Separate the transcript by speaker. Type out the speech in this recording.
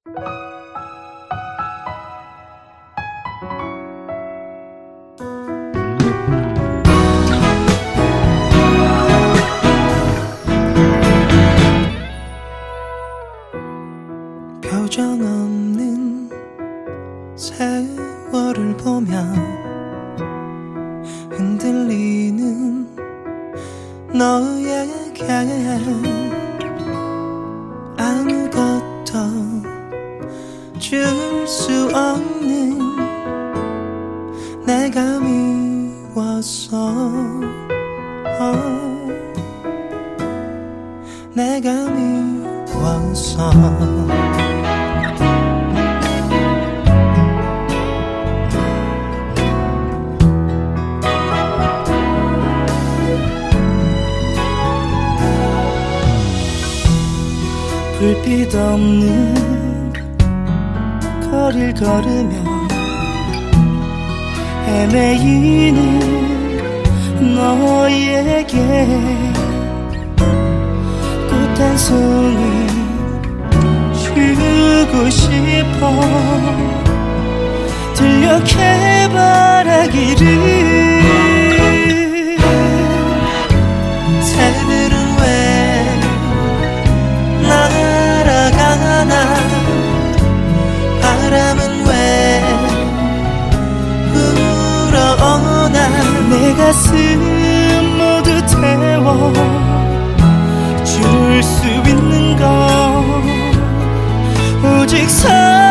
Speaker 1: 표정 없는 세월을 보며 흔들리는 너에게 아무것도 줄 수 없는 내가 미웠어. 내가 미웠어. 불빛 없는 거리를 걸으며 헤매이는 너에게 꽃 한 송이 주고 싶어. 들려게 바라기를. 새들은 왜 날아가나, 바람은 왜 불어오나. 내 가슴 모두 태워 줄 수 있는 건 오직